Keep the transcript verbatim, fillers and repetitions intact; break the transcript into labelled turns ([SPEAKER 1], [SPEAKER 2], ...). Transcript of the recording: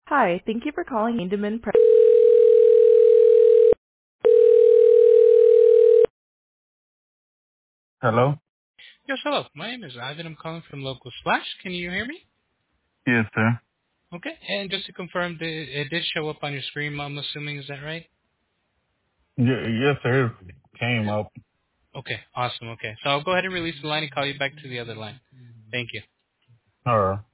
[SPEAKER 1] Hi, thank you for calling Indeman Pre- Hello?
[SPEAKER 2] Yes, hello. My name is Ivan. I'm calling from Local Splash. Can you hear me?
[SPEAKER 1] Yes, sir.
[SPEAKER 2] Okay. And just to confirm, the, it did show up on your screen, I'm assuming. Is that right?
[SPEAKER 1] Y- yes, sir. It came up.
[SPEAKER 2] Okay. Awesome. Okay. So I'll go ahead and release the line and call you back to the other line. Thank you.
[SPEAKER 1] All right.